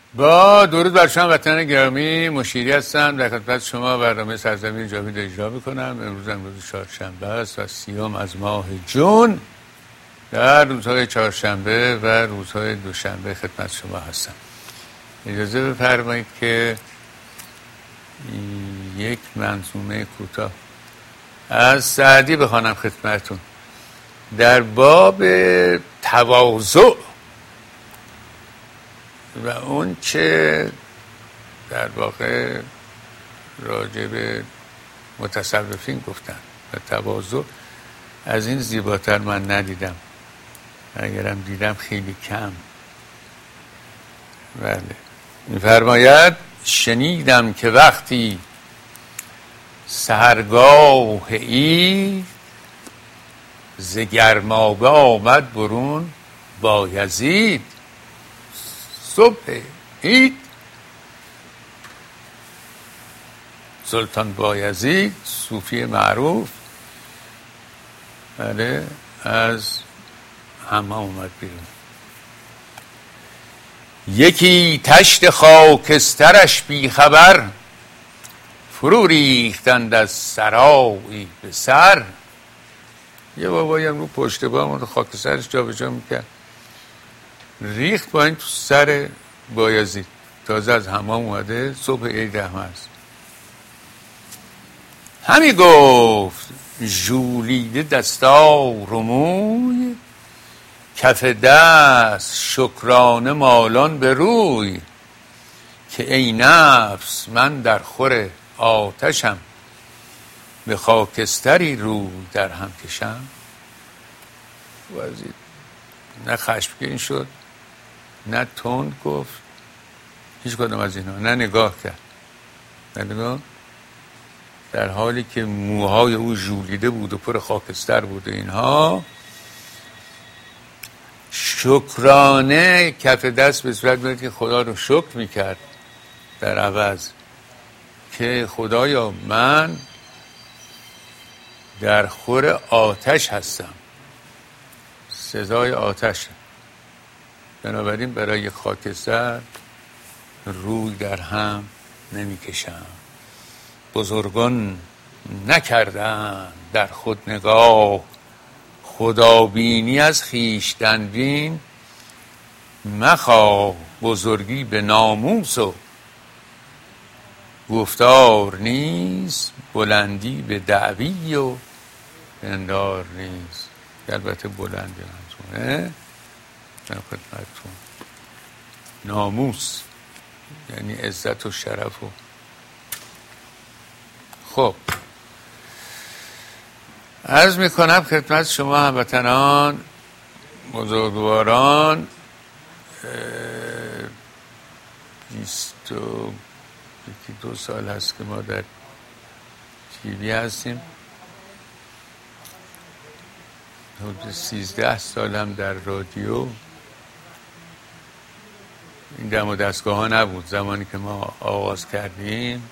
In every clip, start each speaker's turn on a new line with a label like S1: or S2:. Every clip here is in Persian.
S1: با درود بر شما وطنان گرامی، مشیری هستم. در خدمت شما برنامه سرزمین جاوید اجرا میکنم. امروز چهارشنبه است و 30 از ماه جون. در روزهای چهارشنبه و روزهای دوشنبه خدمت شما هستم. اجازه بفرمایید که یک منظومه کوتاه از سعدی بخوانم خدمتون در باب تواضع و اون چه در واقع راجع به متصوفین گفتن. و تواضع از این زیباتر من ندیدم، اگرم دیدم خیلی کم. بله، می‌فرماید شنیدم که وقتی سحرگاه عید ز گرمابه آمد برون بایزید. صبح عید سلطان بایزید صوفی معروف بله از حمام اومد بیرون. یکی تشت خاکسترش بیخبر فرو ریختند از سرایی به سر. یه بابایی هم رو پشت بام خاکسترش جا به جا میکرد، ریخت با این تو سر بایزید. تازه از حمام اومده، صبح عید هم هست. همی گفت ژولیده دستار و موی، کف دست شکرانه مالان به روی. که ای نفس من در خور آتشم، به خاکستری رو در هم کشم. وزید نه خشمگین شد نه تند گفت، هیچ کدام از اینا، نه نگاه کرد. نگاه در حالی که موهای او ژولیده بود و پر خاکستر بود و اینها، شکرانه کف دست به صورت بود که خدا رو شکر میکرد در عوض که خدایا من در خور آتش هستم، سزای آتش. بنابراین برای خاکستر روی در هم نمیکشم. بزرگان نکردن در خود نگاه، خدابینی از خویشتن بین. مخواه بزرگی به ناموس و گفتار نیست، بلندی به دعوی و پندار نیست. البته بلندی منظومه در خدمتتون. ناموس یعنی عزت و شرف. و خب عرض میکنم خدمت شما هموطنان بزرگواران، 22 سال هست که ما در تیوی هستیم. حدود 13 سال هم در رادیو. این دم و دستگاه ها نبود زمانی که ما آغاز کردیم،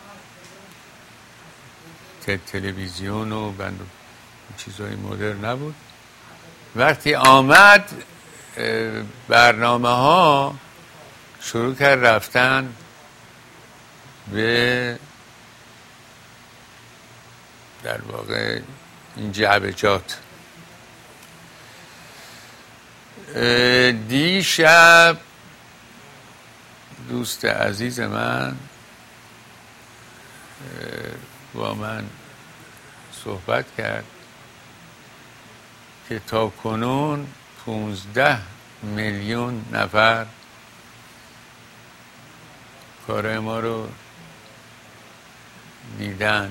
S1: تلویزیون و چیزهای مدرن نبود. وقتی آمد برنامه ها شروع کرد رفتن به در واقع این جعبجات. دیشب دوست عزیز من با من صحبت کرد که تا کنون 15 میلیون نفر کارهای ما رو دیدن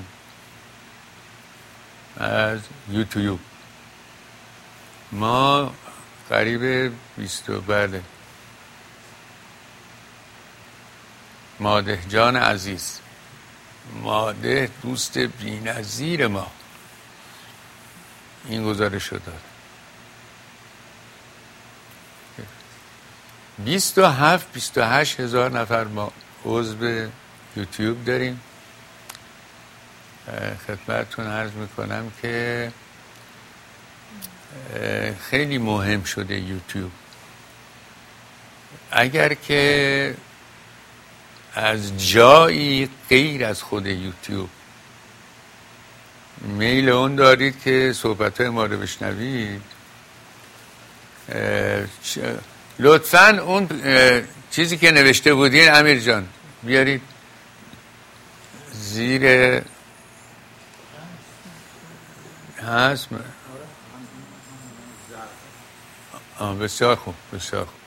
S1: از یوتیوب. ما قریب 20 بله. ماده جان عزیز، ماده دوست بی‌نظیر ما، این گزارش رو داد. 27-28 هزار نفر ما عضو یوتیوب داریم. خدمتتون عرض میکنم که خیلی مهم شده یوتیوب. اگر که از جایی غیر از خود یوتیوب میل اون دارید که صحبت‌های ما رو بشنوید، لطفاً اون چیزی که نوشته بودین امیر جان بیارید زیر هست. بسیار خوب، بسیار خوب.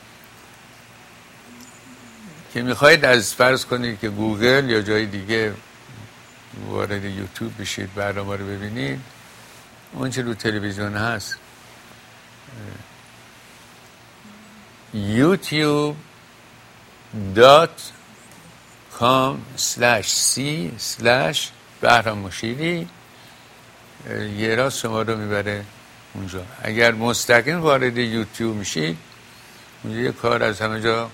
S1: که میخواید از فرض کنید که گوگل یا جای دیگه وارد یوتیوب بشید برنامه رو ببینید، اون چه رو تلویزیون هست youtube.com/c/بهرام مشیری یه راست شما رو میبره اونجا. اگر مستقیم وارد یوتیوب میشید اونجا یه کار از همه جا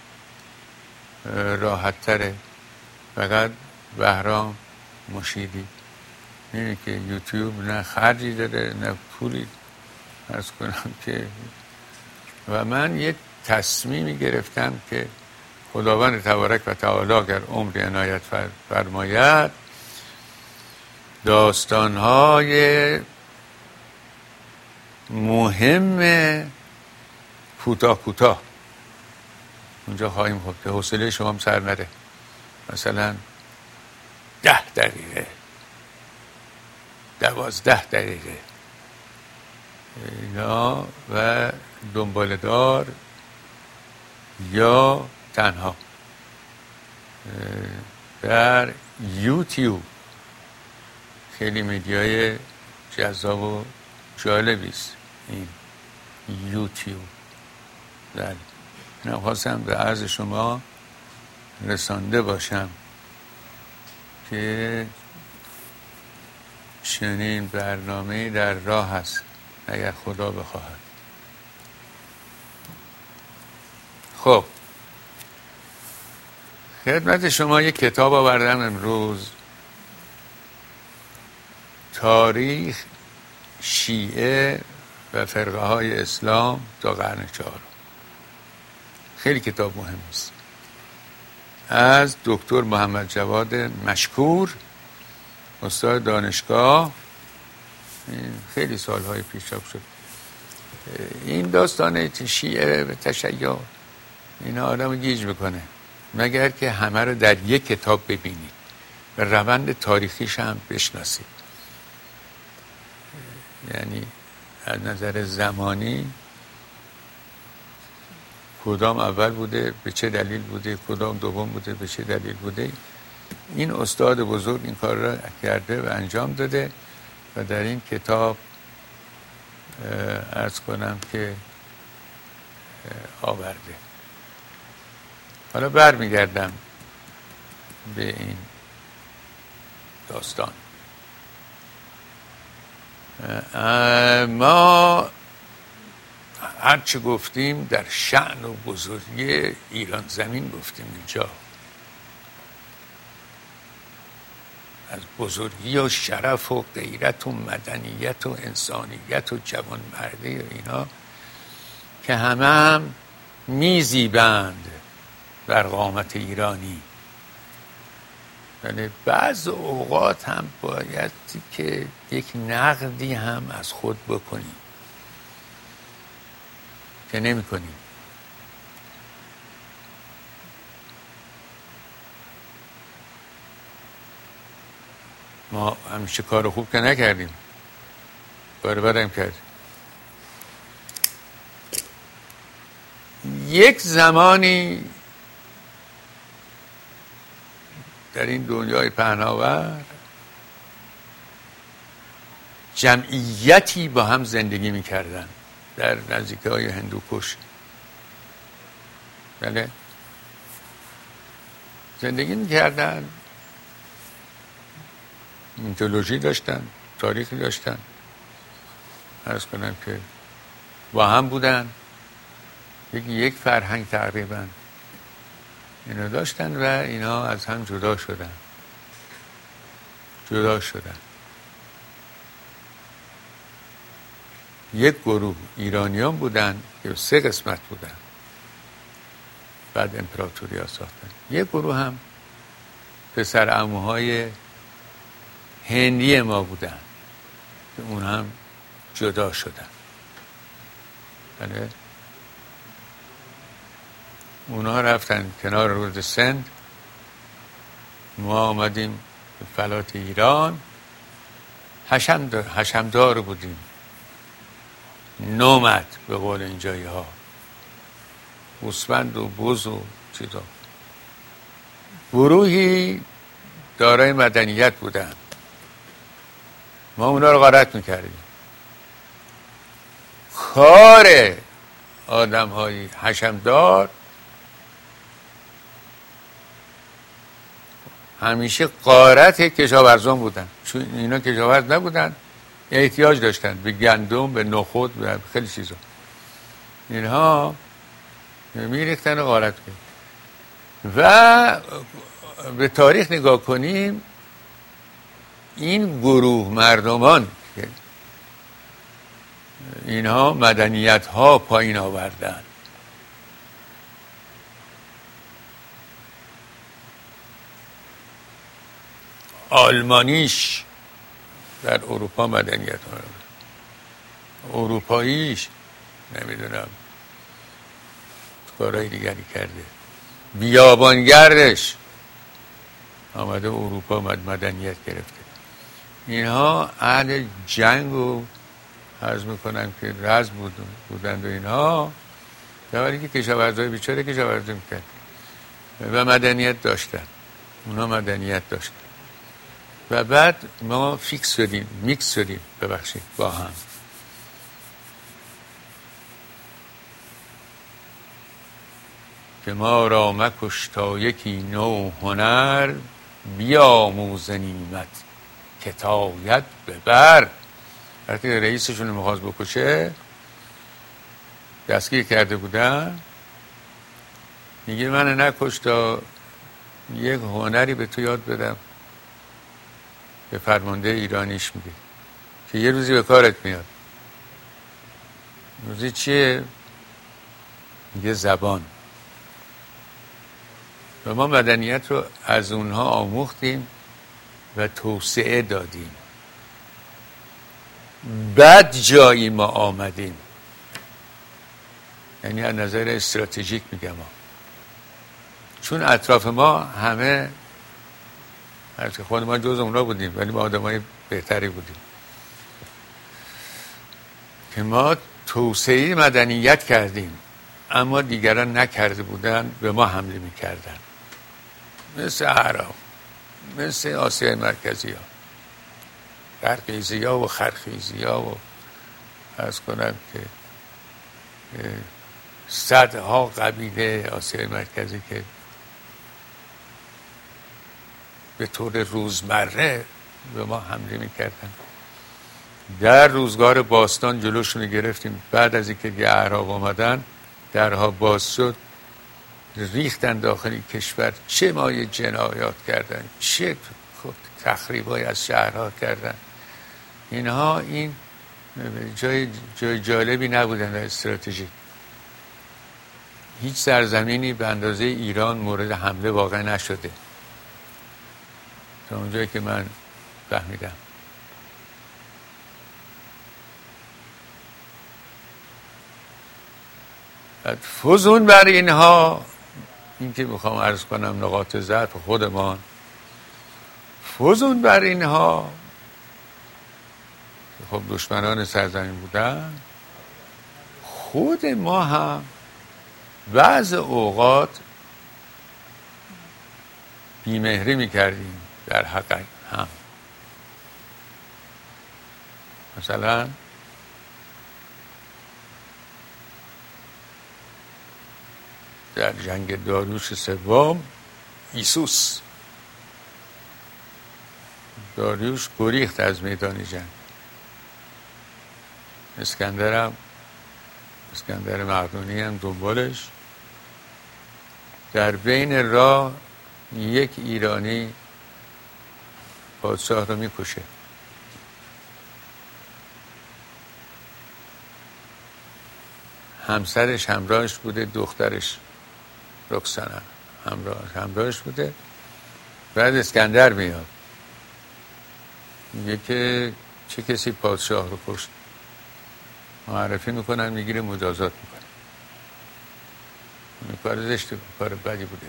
S1: راحت تره، فقط بهرام مشیری. اینه که یوتیوب نه خرجی داره نه پولی عرض کنم که. و من یه تصمیمی گرفتم که خداوند تبارک و تعالی اگر عمر عنایت فرماید داستانهای مهم کوتاه اونجا خواهیم خود که حوصله شما هم سر نره، مثلا 10 دقیقه 12 دقیقه اینا و دنباله‌دار یا تنها در یوتیوب. خیلی میدیای جذاب و جالبی است این یوتیوب. بله، من خواستم به عرض شما رسانده باشم که چنین برنامه در راه هست اگر خدا بخواهد. خب خدمت شما یک کتاب آوردم امروز، تاریخ شیعه و فرقه های اسلام تا قرن 4. خیلی کتاب مهم است، از دکتر محمد جواد مشکور، استاد دانشگاه. خیلی سالهای پیش چاپ شد. این داستان شیعه و تشیع اینا آدمو گیج میکنه مگر که همه رو در یک کتاب ببینید و روند تاریخیش هم بشناسید. یعنی از نظر زمانی کدام اول بوده، به چه دلیل بوده، کدام دوم بوده، به چه دلیل بوده. این استاد بزرگ این کار را کرده و انجام داده و در این کتاب عرض کنم که آورده. حالا برمیگردم به این داستان. ما هرچه گفتیم در شأن و بزرگی ایران زمین گفتیم اینجا، از بزرگی و شرف و غیرت و مدنیت و انسانیت و جوانمردی و اینا که همه هم میزیبند در قامت ایرانی. یعنی بعض اوقات هم باید که یک نقدی هم از خود بکنیم که نمی کنیم. ما همیشه کار خوب که نکردیم، کار بدم کردیم. یک زمانی در این دنیای پهناور جمعیتی با هم زندگی میکردن در نزدیکی‌های هندوکش. بله، زندگی میکردن، میتولوژی داشتن، تاریخی داشتن، عرض کنم که با هم بودن، یک فرهنگ تقریبا اینا داشتن و اینا از هم جدا شدن. یک گروه ایرانیان بودن که 3 قسمت بودن. بعد امپراتوری ها ساختن. یک گروه هم پسر عموهای هندی ما بودن که اون هم جدا شدن. بله. اونا رفتن کنار رود سند، ما آمدیم به فلات ایران. حشمدار بودیم، نومد به قول اینجایی ها، گوسفند و بز و چیزا. گروهی دارای مدنیت بودن، ما اونا رو غارت میکردیم. کار آدم های حشمدار همیشه غارت کشاورزان بودن، چون اینا کشاورز نبودن، احتیاج داشتن به گندم، به نخود، به خیلی چیزا. اینها میریختن و غارت کردن. و به تاریخ نگاه کنیم، این گروه مردمان که اینها مدنیت ها پایین آوردن، آلمانیش در اروپا مدنیت ها، اروپاییش نمیدونم کارهای دیگری کرده، بیابانگردش آمده اروپا مدنیت گرفته. اینها اهل جنگ و عرض میکنم که رز بودند و اینها، در حالی که کشاورزای بیچاره کشاورزی میکرد و مدنیت داشتن، اونا مدنیت داشتن. و بعد ما میکس شدیم ببخشید با هم. که ما را مکش تا یکی نو هنر، بیاموزنیمت کتایت ببر. وقتی رئیسشون رو میخواست بکشه، دستگیر کرده بودن، میگه من نکش تا یک هنری به تو یاد بدم. به فرمانده ایرانیش میگه که یه روزی به کارت میاد. روزی چیه؟ میگه زبان. و ما مدنیت رو از اونها آموختیم و توسعه دادیم. بعد جایی ما آمدیم، یعنی از نظر استراتژیک میگم ما. چون اطراف ما همه، هرچه خود ما جز اونا بودیم ولی ما آدمای بهتری بودیم، که ما توسعه مدنیت کردیم، اما دیگران نکرده بودن، به ما حمله میکردن. مثل عراق، مثل آسیای مرکزی ها، قرقیزی ها و خرخیزی ها و عرض کنم که صدها قبیله آسیای مرکزی که به طور روزمره به ما حمله میکردن. در روزگار باستان جلوشون گرفتیم. بعد از اینکه اعراب آمدن، درها باز شد، ریختن داخل کشور، چه مایه جنایات کردن، چه تخریبای از شهرها کردن. اینها این جای جالبی نبودن در استراتژی. هیچ سرزمینی به اندازه ایران مورد حمله واقع نشده تا اونجایی که من فهمیدم. فزون بر اینها، این که میخوام عرض کنم نقاط ضعف خودمان، فزون بر اینها خب دشمنان سرزمین بودن، خود ما هم بعض اوقات بیمهری میکردیم در حق هم. مثلا در جنگ داریوش سوم، ایسوس، داریوش گریخت از میدان جنگ. اسکندر مقدونی هم دنبالش. در بین راه یک ایرانی پادشاه رو میکشه. همسرش همراهش بوده، دخترش رکسانه همراهش بوده. بعد اسکندر میاد میگه که چه کسی پادشاه رو کشت، معرفی میکنن، میگیره مجازات میکنه. این کار زشته، کار بدی بوده.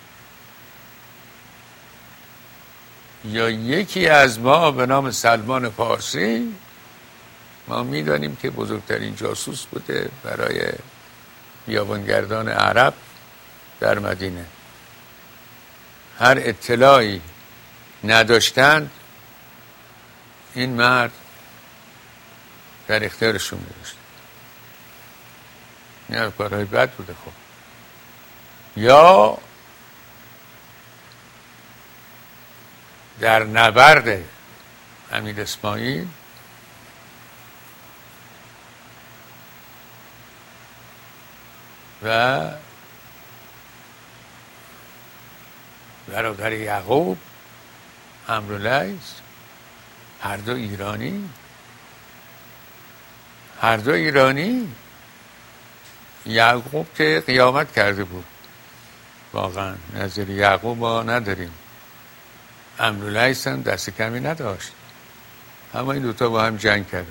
S1: یا یکی از ما به نام سلمان فارسی، ما میدانیم که بزرگترین جاسوس بوده برای بیابانگردان عرب در مدینه. هر اطلاعی نداشتند این مرد در اختیارشون می‌داشت. این کارهای بد بوده. خب یا در نبرد امیر اسماعیل و برادر یعقوب امراللیث، هر دو ایرانی. یعقوب که قیامت کرده بود، واقعا نظیر یعقوب ما نداریم. امراللیث هم دست کمی نداشت. اما این دوتا با هم جنگ کردن.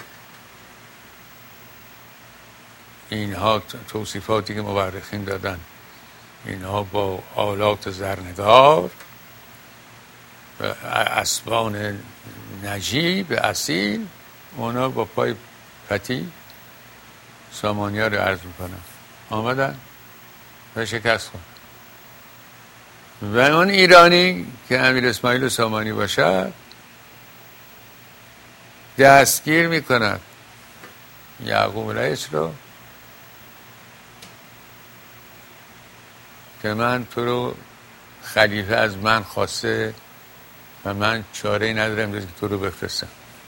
S1: اینها توصیفاتی که مورخین دادن، اینها با آلات زرنگار و اسبان نجیب اصیل، اونا با پای پتی سامانیا رو عرض میکنن، آمدن و شکست کن. و اون ایرانی که امیر اسماعیل سامانی باشد دستگیر میکند یعقوب رئیس رو که من تو رو خلیفه از من خواسته و من چاره‌ای ندارم جز که تو رو بفرستم.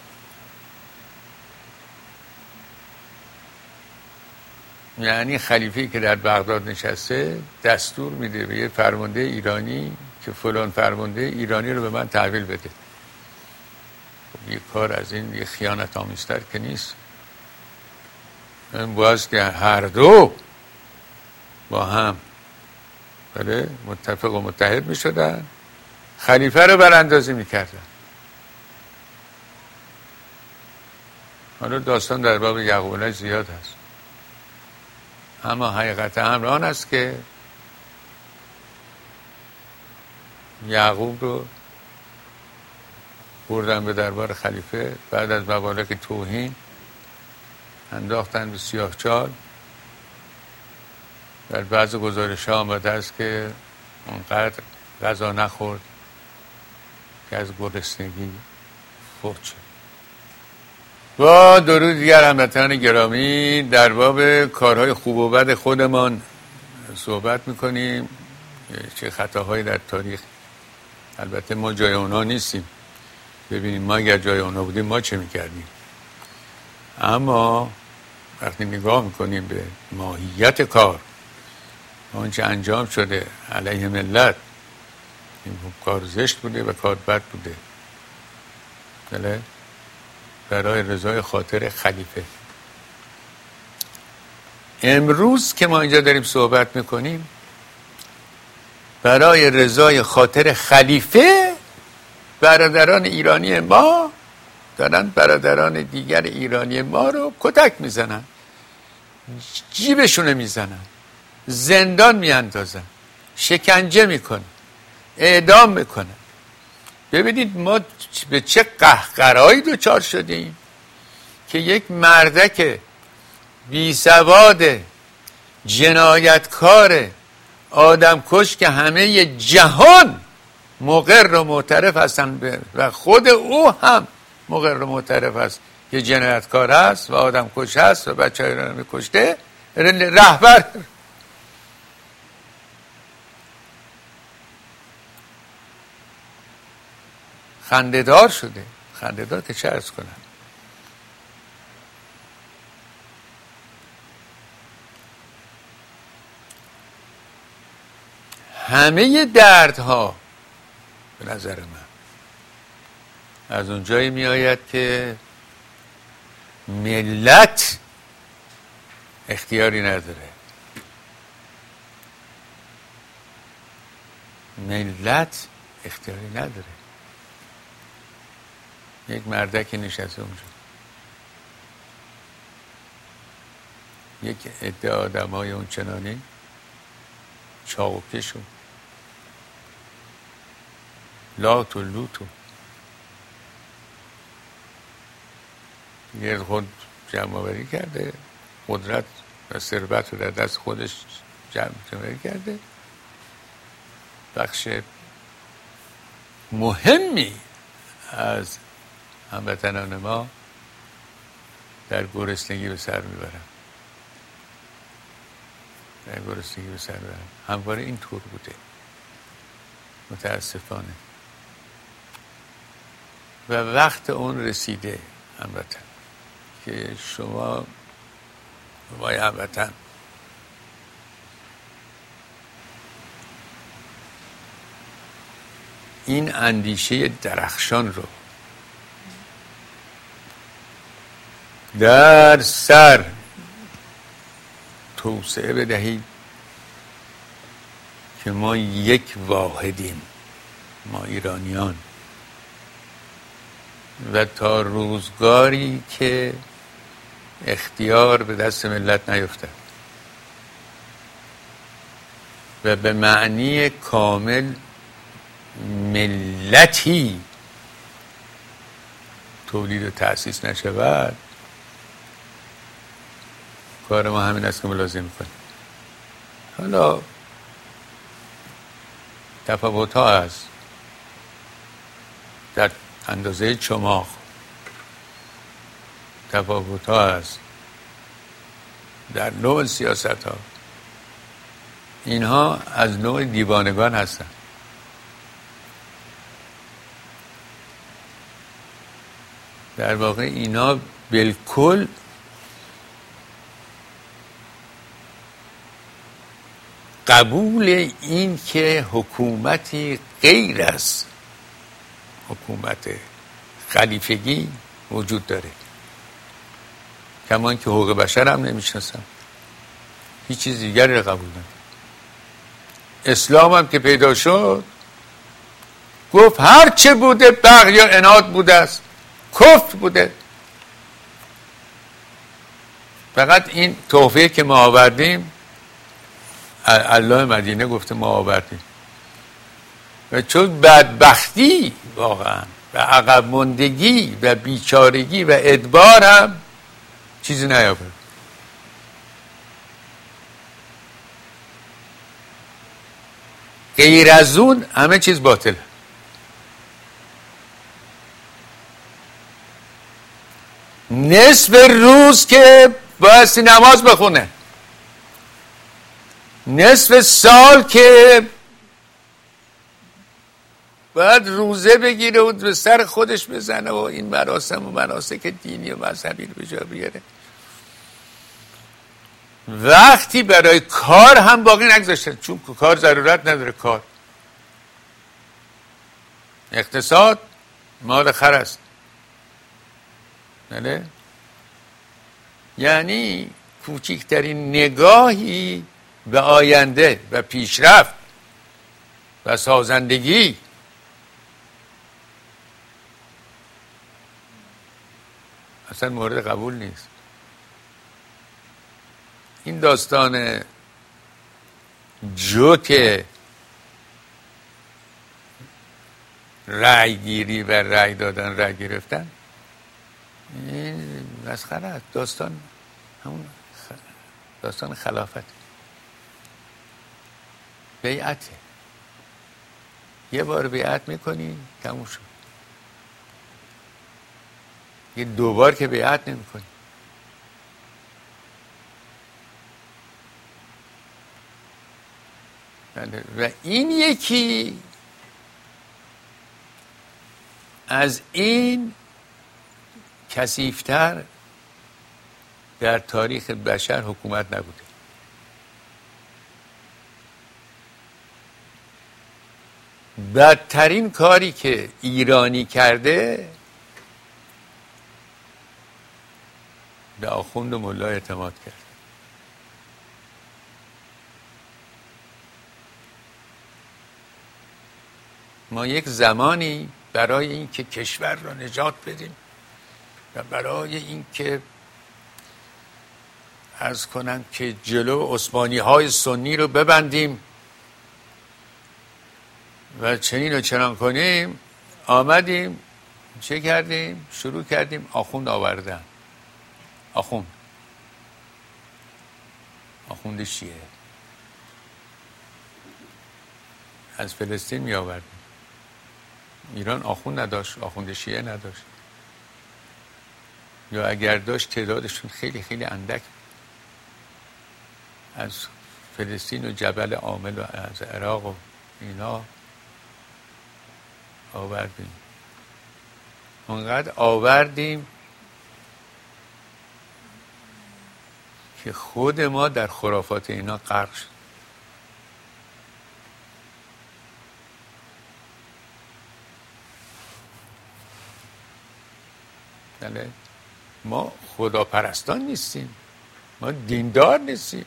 S1: یعنی خلیفه‌ای که در بغداد نشسته دستور میده به یه فرمانده ایرانی که فلان فرمانده ایرانی رو به من تحویل بده. یه کار از این یه خیانت آمیزتر که نیست. این باز که هر دو با هم بله متفق و متحد می شدن، خلیفه رو براندازی می کردن. حالا داستان در باب یعقوب علیه زیاد هست، اما حقیقت امر آن است که یعقوب رو بردن به دربار خلیفه، بعد از مبالغ توهین انداختن به سیاهچال. در بعض گزارش ها آمده است که اونقدر غذا نخورد که از گرسنگی فوت شد. با درود دیگر هموطنان گرامی، در باب کارهای خوب و بد خودمان صحبت میکنیم. چه خطاهایی در تاریخ، البته ما جای اونا نیستیم، ببینیم ما اگر جای اونا بودیم ما چه میکردیم. اما وقتی نگاه میکنیم به ماهیت کار، آنچه انجام شده علیه ملت، این کار زشت بوده و کار بد بوده، بله، برای رضای خاطر خلیفه. امروز که ما اینجا داریم صحبت میکنیم برای رضای خاطر خلیفه، برادران ایرانی ما دارن برادران دیگر ایرانی ما رو کتک میزنن، جیبشونه میزنن، زندان میاندازن، شکنجه میکنن، اعدام میکنن. ببینید ما به چه قهقرایی دوچار شدیم که یک مردک بیسواد جنایتکار آدمکش که همه جهان مقر و معترف هستن و خود او هم مقر و معترف است که جنایتکار است و آدمکش است و بچه‌ای رو میکشته، رهبر خنده‌دار شده. خنده‌دار که چه عرض کنم. همه دردها به نظر من از اونجایی می آید که ملت اختیاری نداره. ملت اختیاری نداره. یک مردک نشسته اونجا، یک عده آدمای اون چنانی چاوکش و لات و لوت و یه خود جمع آوری کرده، قدرت و ثروت رو در دست خودش جمع آوری کرده. بخش مهمی از هموطنان ما در گرسنگی به سر میبرن، در گرسنگی به سر میبرن. همواره این طور بوده متاسفانه، و وقت اون رسیده هموطن که شما وای هموطن این اندیشه درخشان رو در سر توسعه بدهید که ما یک واحدیم، ما ایرانیان، و تا روزگاری که اختیار به دست ملت نیفتد و به معنی کامل ملتی تولید و تأسیس نشود، کار ما همین است که ملازم کنیم. حالا تفاوت ها هست در اندازه چماق، تفاوت ها هست در نوع سیاست ها. اینها از نوع دیوانگان هستن. در واقع اینا بالکل قبول این که حکومتی غیر از حکومت خلیفگی وجود داره، کمان که حقوق بشر هم نمیشناسن، هیچ چیز دیگری رو قبول نداره. اسلام هم که پیدا شد گفت هر چه بوده بغی یا عناد بوده است، کفر بوده. فقط این تحفه که ما آوردیم الله مدینه گفته ما آوردیم، و چون بدبختی واقعا و عقب ماندگی و بیچارگی و ادبار هم چیزی نیاورد. غیر از اون همه چیز باطله. نصف روز که باید نماز بخونه، نصف سال که باید روزه بگیره و به سر خودش بزنه و این مراسم و مناسک دینی و مذهبی رو به جا بیاره، وقتی برای کار هم باقی نگذاشتن، چون کار ضرورت نداره. کار اقتصاد مال خر است، بله؟ یعنی کوچکترین نگاهی به آینده و پیشرفت و سازندگی اصلا مورد قبول نیست. این داستان جوک رأی گیری و رأی دادن، رأی گرفتن، این مسخره است. داستان همون داستان خلافت، بیعته. یه بار بیعت میکنی تموم شد. یه دوبار که بیعت نمیکنی. و این یکی از این کثیف‌تر در تاریخ بشر حکومت نبوده. بدترین کاری که ایرانی کرده به آخوند و ملا اعتماد کرد. ما یک زمانی برای اینکه کشور را نجات بدیم و برای اینکه عرض کنم که جلو عثمانی های سنی رو ببندیم و چنین و چنان کنیم، آمدیم چه کردیم؟ شروع کردیم آخوند آوردن. آخوند شیعه از فلسطین می آوردیم. ایران آخوند نداشت، آخوند شیعه نداشت، یا اگر داشت تعدادشون خیلی خیلی اندک. از فلسطین و جبل عامل و از عراق و اینا آوردیم. اونقدر آوردیم که خود ما در خرافات اینا غرق شد. بله، ما خداپرستان نیستیم، ما دیندار نیستیم.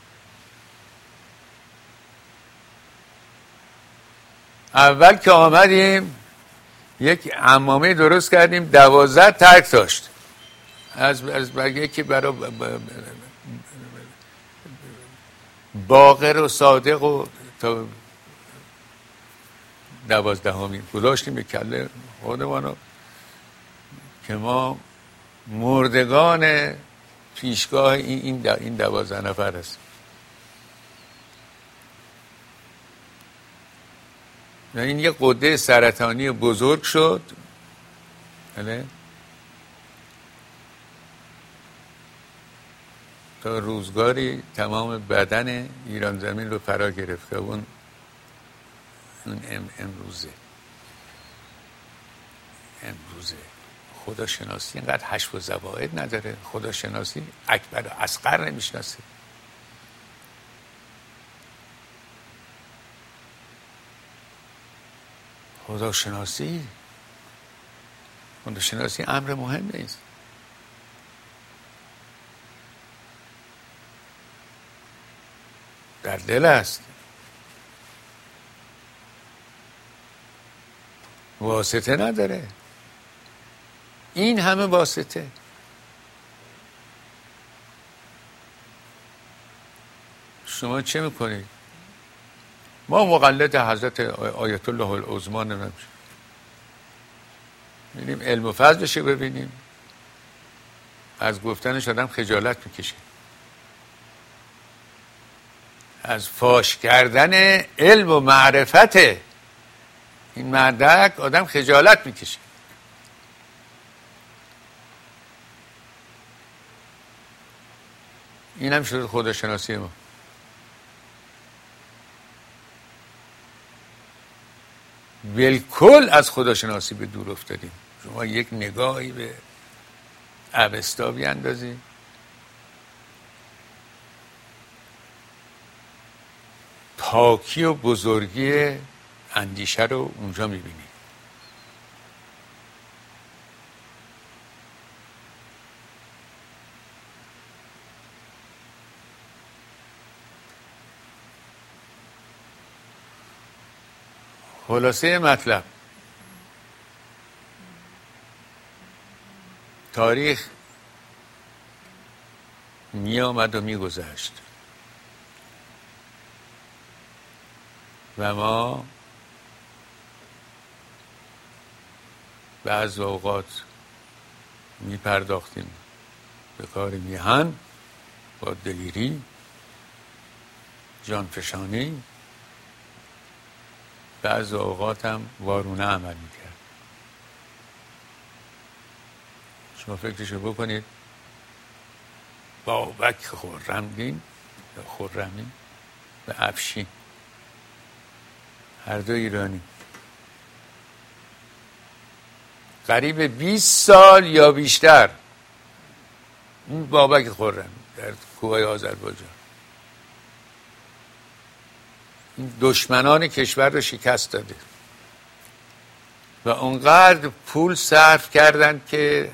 S1: اول که آمدیم یک عمامه درست کردیم، 12 ترک داشت از برگه که برای باقر و صادق و تا 12 گذاشتیم به کله خودمانو که ما مردگان پیشگاه این 12 نفر هست. این یه غده سرطانی بزرگ شد. بله، تا روزگاری تمام بدن ایران زمین رو فرا گرفته. اون امروزه خداشناسی اینقدر حشو و زوائد نداره. خداشناسی اکبر و اصغر نمیشناسه. خداشناسی امر مهم نیست. در دل است. واسطه نداره. این همه واسطه. شما چه میکنید؟ ما مقلد حضرت آیت الله العظما نمیشیم. ببینیم علم و فضلش ببینیم، از گفتنش آدم خجالت میکشه. از فاش کردن علم و معرفت این مردک آدم خجالت میکشه. این هم شده خداشناسی ما. بالکل از خداشناسی به دور افتادیم. شما یک نگاهی به اوستا بیاندازید، پاکی و بزرگی اندیشه رو اونجا میبینید. خلاصه مطلب، تاریخ می آمد و می گذشت و ما بعض اوقات می پرداختیم به کار میهن با دلیری، جانفشانی، بعض اوقات هم وارونه عمل میکرد. شما فکرشو بکنید، بابک خرمدین یا خرمی و افشین، هر دو ایرانی، قریب 20 سال یا بیشتر این بابک خرمی در کوههای آذربایجان دشمنان کشور رو شکست داده و اونقدر پول صرف کردند که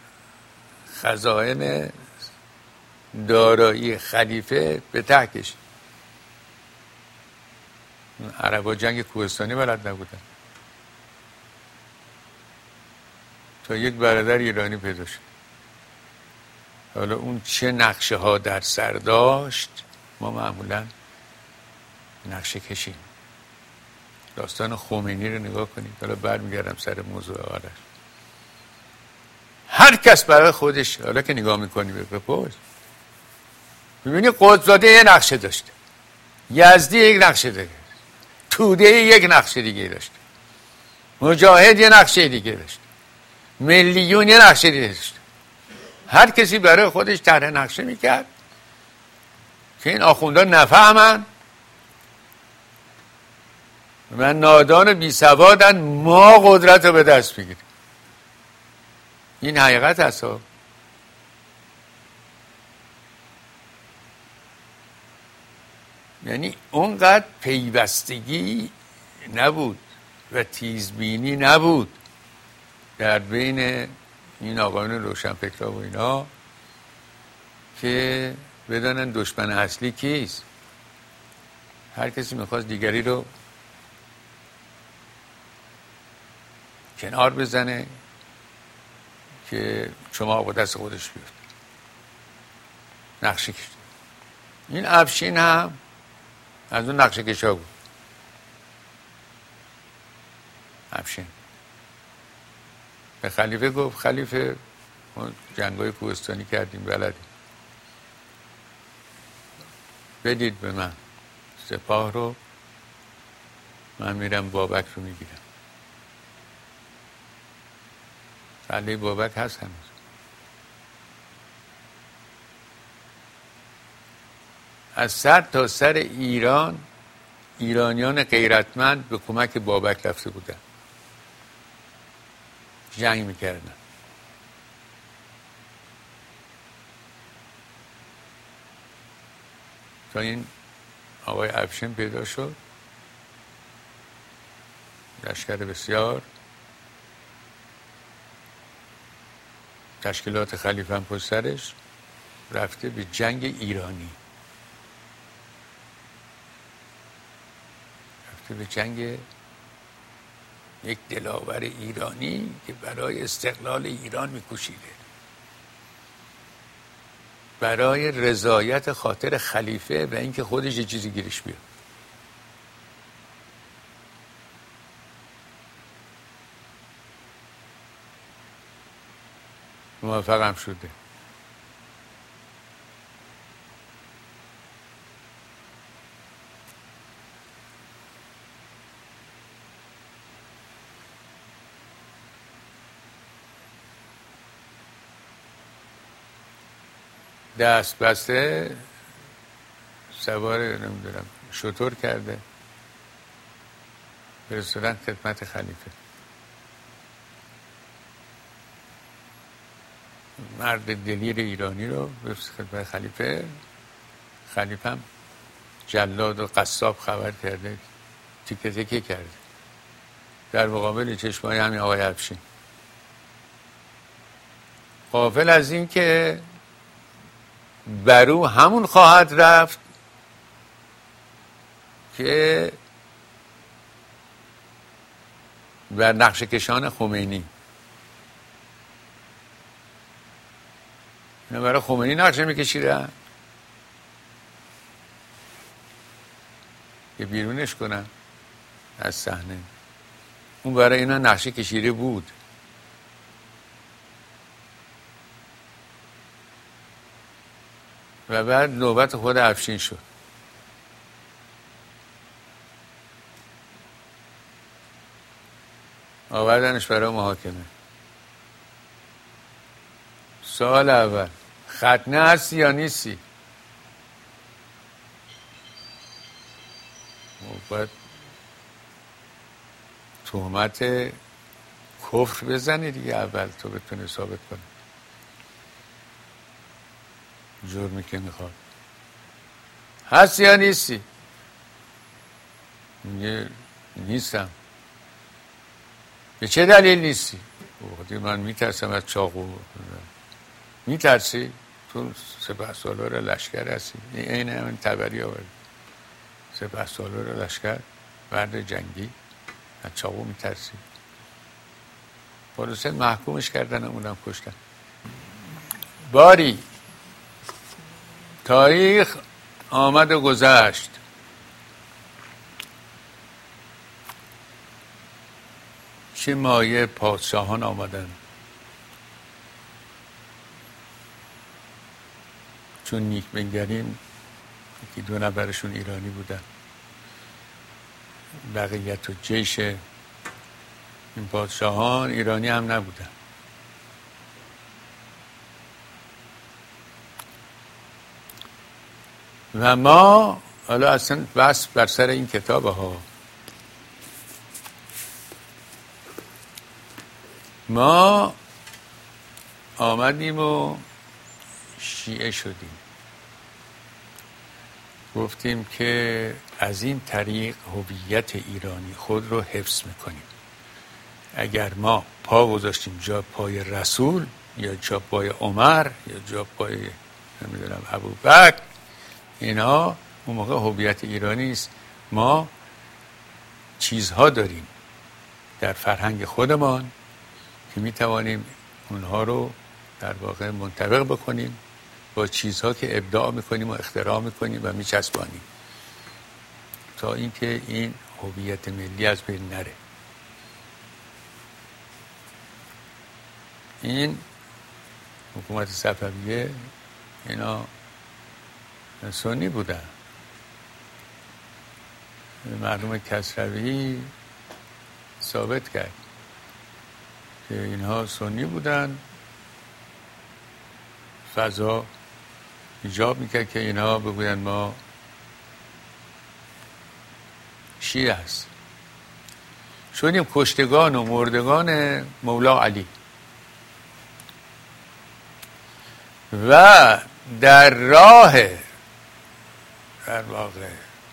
S1: خزائن دارایی خلیفه به ته کشید. عربا جنگ کوهستانی بلد نبودن. تا یک برادر ایرانی پیدا شد. حالا اون چه نقشه ها در سر داشت ما معمولا نقشه کشیم. داستان خمینی رو نگاه کنید. حالا برمیگردم سر موضوع آرش. هر کس برای خودش، حالا که نگاه میکنی بپرس، میبینی قطب‌زاده یه نقشه داشته، یزدی یک نقشه داشته، توده یک نقشه دیگه داشته، مجاهد یه نقشه دیگه داشته، ملیون یه نقشه دیگه داشته. هر کسی برای خودش طرح نقشه میکرد که این آخوندا نفهمن و نادان و بی سوادن، ما قدرت رو به دست بگیریم. این حقیقت هست. یعنی اونقدر پیوستگی نبود و تیزبینی نبود در بین این آقایون روشنفکرها و اینا که بدانن دشمن اصلی کیست. هر کسی میخواست دیگری رو کنار بزنه که شما با دست خودش بیفته. نقشه کشید. این افشین هم از اون نقشه کشا بود. افشین به خلیفه گفت خلیفه ما جنگای کوهستانی کردیم بلدیم، بدید به من سپاه رو، من میرم بابک رو میگیرم. قلعه بابک هست هنوز. از سر تا سر ایران ایرانیان غیرتمند به کمک بابک رفته بودن، جنگ میکردن. تا این آقای افشین پیدا شد، لشکر بسیار، تشکیلات خلیفه هم پشت سرش، رفته به جنگ ایرانی، رفته به جنگ یک دلاور ایرانی که برای استقلال ایران میکوشیده، برای رضایت خاطر خلیفه و اینکه خودش یه چیزی گیرش بیاد. موفقم شده. دست بسته سوار نمیدونم شطور کرده برسودن خدمت خلیفه. مرد دلیر ایرانی رو برسید خدمت خلیفه. خلیفه هم جلاد و قصاب خبر کرده، تیکه تیکه کرده در مقابل چشمای همین آقای افشین. غافل از این که برو همون خواهد رفت که بر نقش کشان خمینی، اینا برای خمینی نقشه میکشیدن که بیرونش کنن از صحنه. اون برای اینا نقشه کشیده بود. و بعد نوبت خود افشین شد. آوردنش برای محاکمه. سال اول ختنه هستی یا نیستی؟ باید تهمت کفر بزنی دیگه اول تو بتونی ثابت کنی جرمی که میخواد. هستی یا نیستی؟ میگه نیستم. به چه دلیل نیستی؟ من میترسم از چاقو. میترسی؟ تو سپهسالار لشکر هستی. این همین تبری آورد. سپهسالار لشکر، مرد جنگی، از چاقو میترسی؟ خلاصه محکومش کردن، اونم کشتن. باری تاریخ آمد و گذشت. چه مایه پادشاهان آمدن، چون نیک بنگریم که 2 نفرشون ایرانی بودن، بقیت و جیش این پادشاهان ایرانی هم نبودن. و ما حالا اصلا بس بر سر این کتاب ها، ما آمدیم و شیعه شدیم. گفتیم که از این طریق هویت ایرانی خود رو حفظ میکنیم. اگر ما پا گذاشتیم جا پای رسول یا جا پای عمر یا جا پای نمیدونم ابوبکر، اینا اون موقع هویت ایرانی است. ما چیزها داریم در فرهنگ خودمان که میتوانیم اونها رو در واقع منطبق بکنیم با چیزها که ابداع میکنیم و اختراع میکنیم و میچسبانیم تا اینکه این هویت ملی از بین نره. این حکومت صفویه اینا سنی بودن. مرحوم کسروی ثابت کرد که اینها سنی بودن. فضا ایجاب میکرد که اینها بگوین ما شیعه هست. شدیم کشتگان و مردگان مولا علی. و در راه در واقع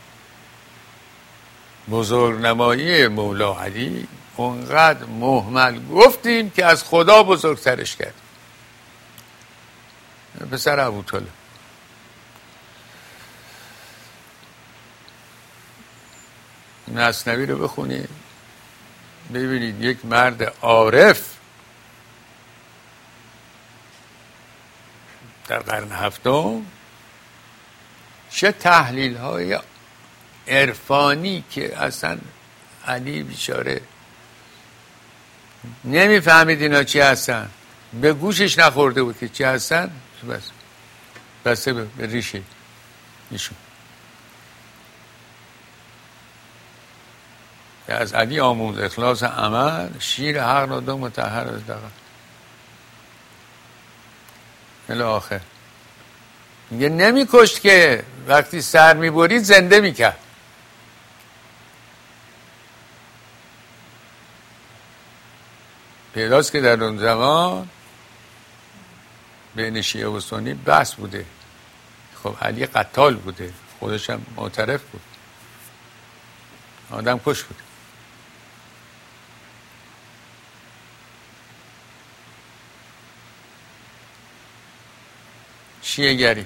S1: بزرگنمایی مولا علی اونقدر مهمل گفتیم که از خدا بزرگترش کرد. پسر ابوطالب مثنوی رو بخونید ببینید یک مرد عارف در قرن 7 چه تحلیل های عرفانی که اصلا علی بیچاره نمیفهمید اینا چی هستن، به گوشش نخورده بود که چی هستن، بسته به ریشه ایشون. از علی آموز اخلاص عمل، شیر حق را دو مطهر از دغل الی آخر. میگه نمی کشت که وقتی سر میبرید زنده میکرد. پیداست که در اون زمان بین شیعه و سنی بحث بوده. خب علی قتال بوده، خودش هم معترف بود، آدم کش بود. شیعه گری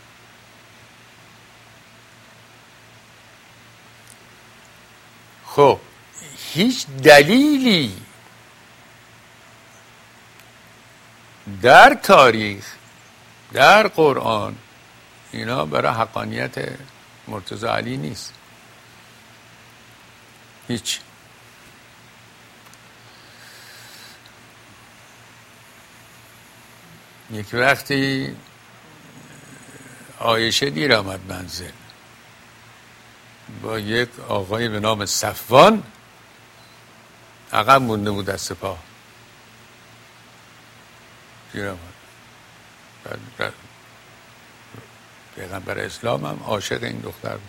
S1: خب هیچ دلیلی در تاریخ در قرآن اینا برای حقانیت مرتضی علی نیست. هیچ. یک وقتی عایشه دیر آمد منزل با یک آقای به نام صفوان، عقب مونده بود از سپاه، دیر آمد. پیغمبر اسلام هم عاشق این دختر بود.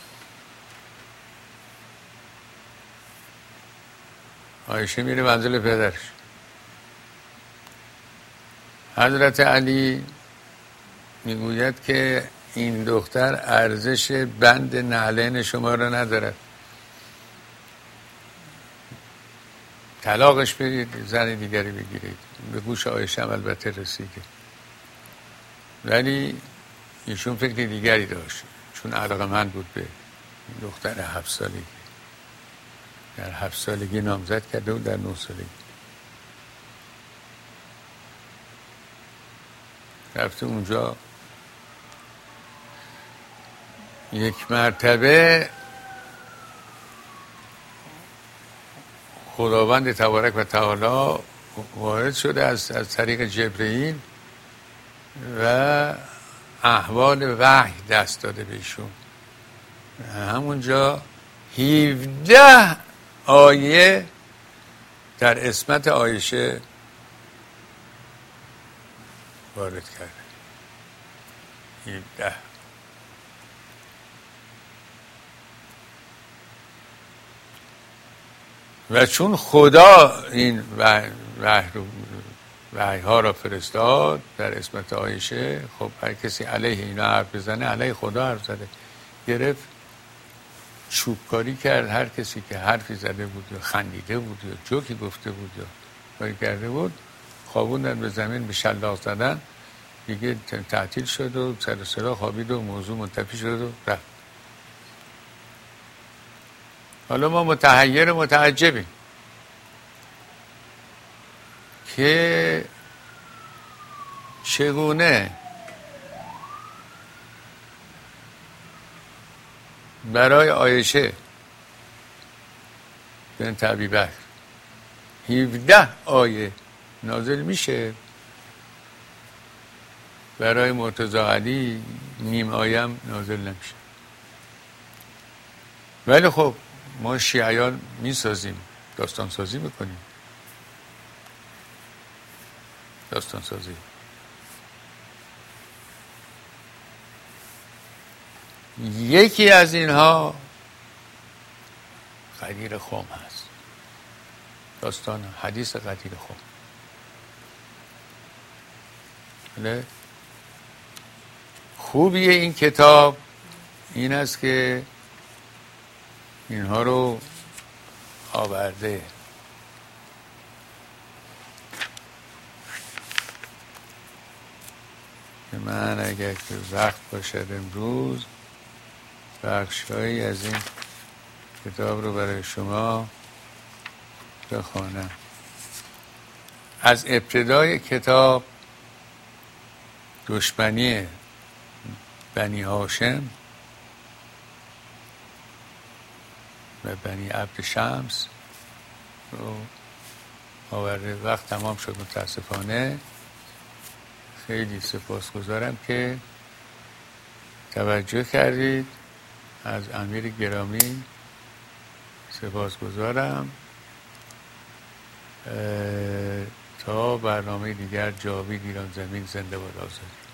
S1: عایشه میره منزل پدرش. حضرت علی میگوید که این دختر ارزش بند نعلین شما را ندارد، طلاقش بدید زن دیگری بگیرید. به گوش عایشه هم البته رسیده، ولی ایشون فکر دیگری داشت، چون علاقه‌مند بود به دختر 7 سالگی. در 7 سالگی نامزد کرده و در 9 سالگی رفته اونجا یک مرتبه خداوند تبارک و تعالی وارد شده از طریق جبرئیل و احوال وحی دست داده بهشون. همونجا 17 آیه در عصمت عایشه وارد کرده. 17. و چون خدا این وحی ها را فرستاد در عصمت عایشه، خب هر کسی علیه اینا حرف بزنه علیه خدا حرف زده. گرفت چوبکاری کرد، هر کسی که حرفی زده بود یا خندیده بود یا جوکی گفته بود یا کاری کرده بود خوابوندن به زمین، به شلاق زدن، دیگه تعطیل شد و سر صدا خوابید و موضوع منتفی شد و رفت. حالا ما متحیر متعجبیم که چگونه برای عایشه بنت ابی بکر 17 آیه نازل میشه، برای مرتضی علی نیم آیه هم نازل نمیشه. ولی خب ما شیعیان میسازیم، داستان سازی میکنیم، داستان سازی. یکی از اینها غدیر خم هست، داستان حدیث غدیر خم. خوبی این کتاب این است که اینها رو آورده. که من اگر که وقت باشد امروز بخشهایی از این کتاب رو برای شما بخوانم. از ابتدای کتاب دشمنی بنی هاشم و بنی عبد شمس رو آورده. وقت تمام شد متاسفانه. خیلی سپاسگزارم که توجه کردید. از امیر گرامی سپاسگزارم. تا برنامه دیگر، جاوید ایران زمین زنده باد آزادی.